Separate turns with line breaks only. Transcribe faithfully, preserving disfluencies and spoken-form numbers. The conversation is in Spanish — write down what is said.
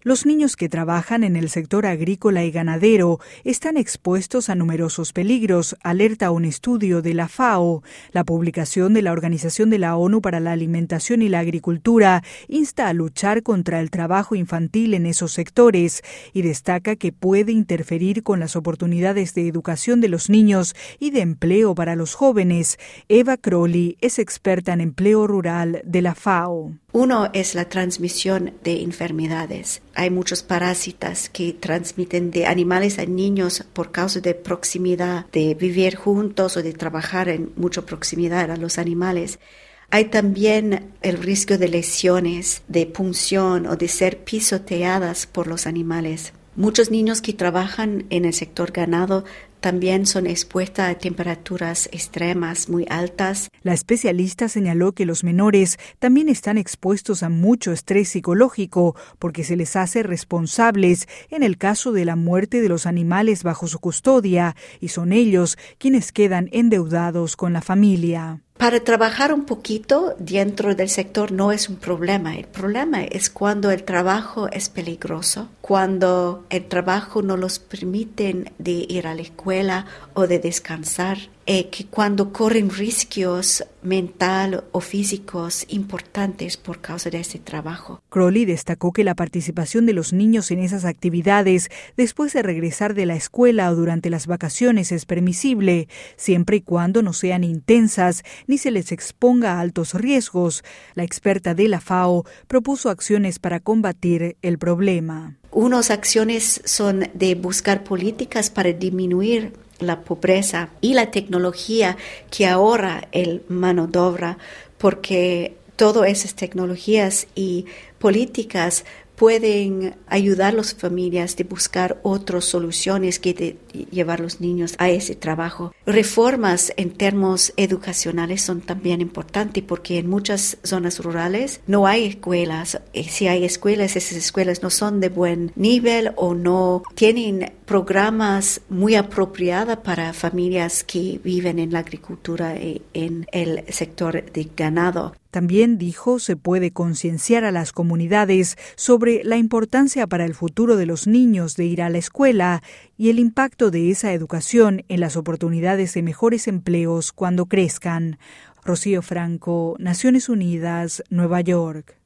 Los niños que trabajan en el sector agrícola y ganadero están expuestos a numerosos peligros, alerta un estudio de la FAO. La publicación de la Organización de la ONU para la Alimentación y la Agricultura insta a luchar contra el trabajo infantil en esos sectores y destaca que puede interferir con las oportunidades de educación de los niños y de empleo para los jóvenes. Eva Crowley es experta en empleo rural de la FAO.
Uno es la transmisión de enfermedades. Hay muchos parásitas que transmiten de animales a niños por causa de proximidad, de vivir juntos o de trabajar en mucha proximidad a los animales. Hay también el riesgo de lesiones, de punción o de ser pisoteadas por los animales. Muchos niños que trabajan en el sector ganado también son expuestos a temperaturas extremas muy altas.
La especialista señaló que los menores también están expuestos a mucho estrés psicológico porque se les hace responsables en el caso de la muerte de los animales bajo su custodia y son ellos quienes quedan endeudados con la familia.
Para trabajar un poquito dentro del sector no es un problema. El problema es cuando el trabajo es peligroso, cuando el trabajo no los permite de ir a la escuela o de descansar, eh, que cuando corren riesgos mental o físicos importantes por causa de ese trabajo.
Crowley destacó que la participación de los niños en esas actividades después de regresar de la escuela o durante las vacaciones es permisible, siempre y cuando no sean intensas ni se les exponga a altos riesgos. La experta de la FAO propuso acciones para combatir el problema.
Unas acciones son de buscar políticas para disminuir la pobreza y la tecnología que ahorra el mano de obra, porque todas esas tecnologías y políticas pueden ayudar a las familias de buscar otras soluciones que de llevar a los niños a ese trabajo. Reformas en términos educacionales son también importantes porque en muchas zonas rurales no hay escuelas. Si hay escuelas, esas escuelas no son de buen nivel o no tienen programas muy apropiados para familias que viven en la agricultura y en el sector de ganado.
También dijo se puede concienciar a las comunidades sobre la importancia para el futuro de los niños de ir a la escuela y el impacto de esa educación en las oportunidades de mejores empleos cuando crezcan. Rocío Franco, Naciones Unidas, Nueva York.